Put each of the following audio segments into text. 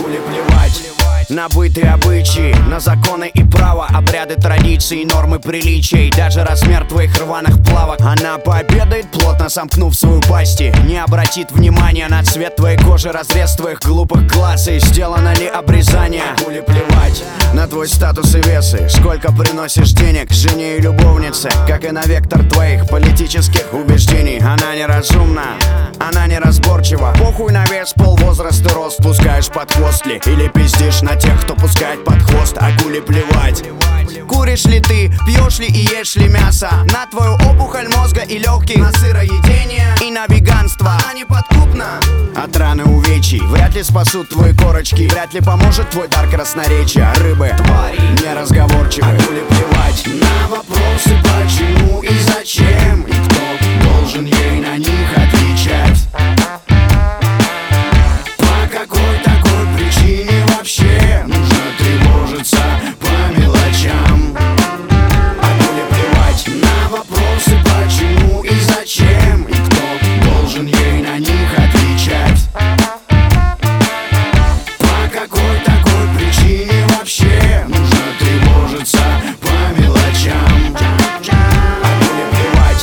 Акуле плевать на быты, обычаи, на законы и право, обряды, традиции, нормы приличий, даже размер твоих рваных плавок. Она пообедает, плотно сомкнув свою пасти, не обратит внимания на цвет твоей кожи, разрез твоих глупых глаз и сделано ли обрезание. Акуле плевать на твой статус и весы, сколько приносишь денег жене и любовнице, как и на вектор твоих политических убеждений. Она неразумна, она неразборчива, похуй на вес, пол, возраст и рост, пускаешь под хвост ли или пиздишь на тех, кто пускает под хвост. Акуле плевать. Куришь ли ты, пьешь ли и ешь ли мясо, на твою опухоль мозга и легких, на сыроедение и на веганство. Она неподкупна от раны увечий, вряд ли спасут твои корочки, вряд ли поможет твой дар красноречия. Рыбы, твари, неразговорчивы. Акуле плевать на вопросы почему и зачем, и кто должен ей на них отвечать. По какой такой причине вообще нужно тревожиться по мелочам. Акуле плевать на вопросы почему и зачем, и кто должен ей на них отвечать. По какой такой причине вообще нужно тревожиться по мелочам. Акуле плевать.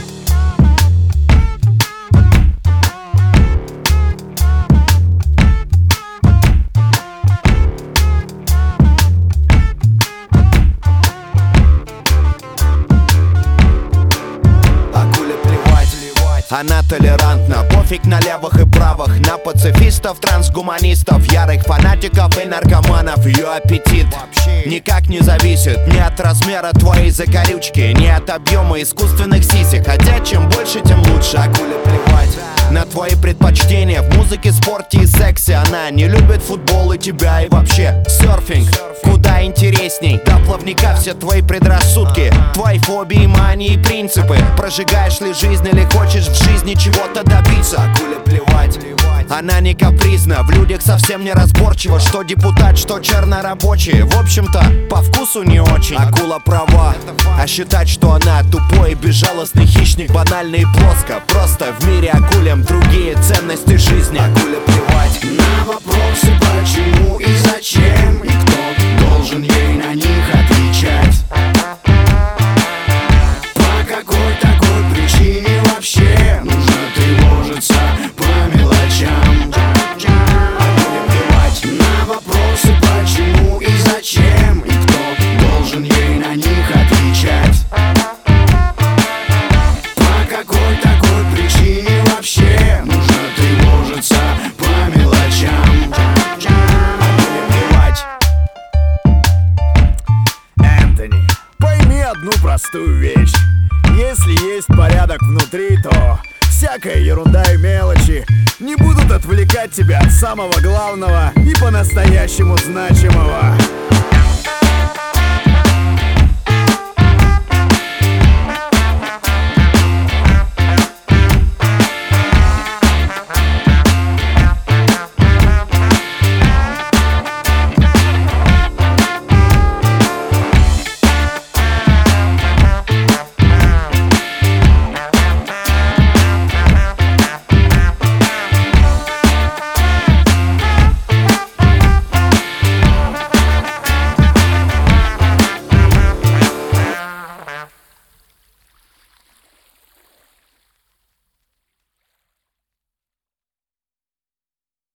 Она толерантна, пофиг на левых и правых, на пацифистов, трансгуманистов, ярых фанатиков и наркоманов. Ее аппетит никак не зависит ни от размера твоей закорючки, ни от объема искусственных сисек, хотя чем больше, тем лучше. Акуле плевать на твои предпочтения в музыке, спорте и сексе. Она не любит футбол и тебя, и вообще серфинг куда интересней. До плавника все твои предрассудки, твои фобии, мании и принципы. Прожигаешь ли жизнь или хочешь в жизни чего-то добиться. Акуле плевать. Она не капризна, в людях совсем не разборчива, что депутат, что чернорабочий. В общем-то, по вкусу не очень. Акула права, а считать, что она тупой и безжалостный хищник, банально и плоско. Просто в мире акулям другие ценности жизни. Акуле плевать на вопросы почему и зачем, и кто должен ей на них отвечать. По какой такой причине вообще нужно тревожиться по мелочам. Акуле плевать на вопросы почему и зачем, и кто должен ей на них отвечать. По какой такой причине вообще нужно тревожиться по мелочам. Акуле плевать. Энтони, пойми одну простую вещь: если есть порядок внутри, то всякая ерунда и мелочи не будут отвлекать тебя от самого главного и по-настоящему значимого.